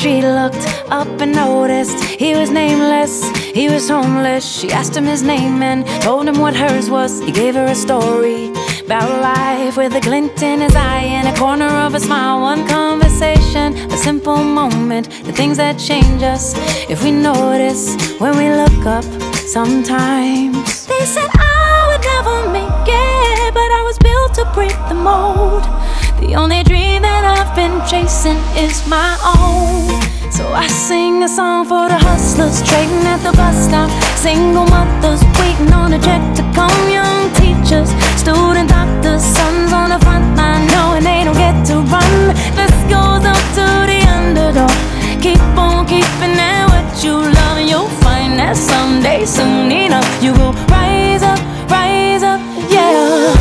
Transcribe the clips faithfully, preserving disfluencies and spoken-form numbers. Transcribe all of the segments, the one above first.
She looked up and noticed he was nameless, he was homeless. She asked him his name and told him what hers was. He gave her a story about life with a glint in his eye and a corner of a smile. One conversation, a simple moment, the things that change us if we notice when we look up sometimes. They said I would never make it, but I was built to break the mold. The only dream that I've been chasing is my own. So I sing a song for the hustlers trading at the bus stop, single mothers waiting on a check to come, young teachers, student doctors, sons on the front line knowing they don't get to run. This goes up to the underdog. Keep on keeping at what you love, and you'll find that someday, soon enough, you will rise up, rise up, yeah.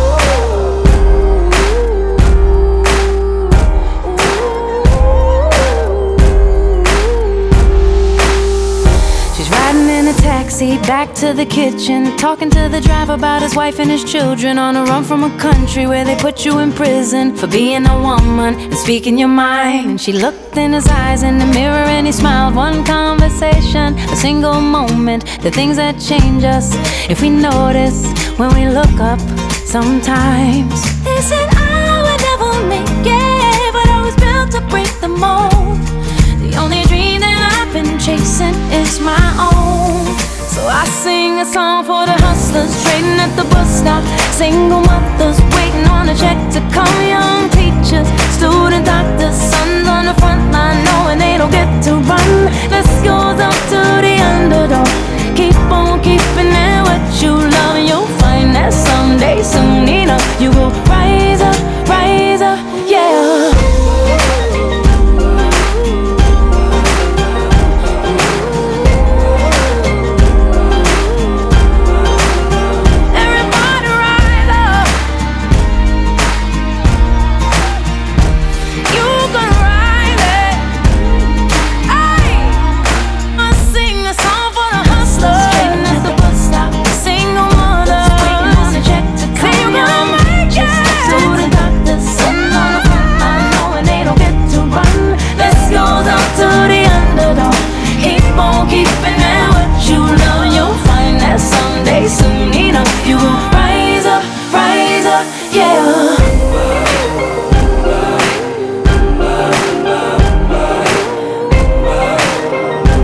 Taxi back to the kitchen, talking to the driver about his wife and his children, on a run from a country where they put you in prison for being a woman and speaking your mind. And she looked in his eyes in the mirror and he smiled. One conversation, a single moment, the things that change us if we notice when we look up sometimes. They said I would never make it, but I was built to break the mold. The only dream that I've been chasing is my own. So I sing a song for the hustlers trading at the bus stop, single mothers waiting on a check to come, young teachers, student doctors, sons on the front line knowing they don't get to run. This goes up to the underdog. Keep on keeping at what you love, and you'll find that someday, soon enough, you will rise up, rise up, yeah. Keeping at what you love, you'll find that someday, soon enough, you will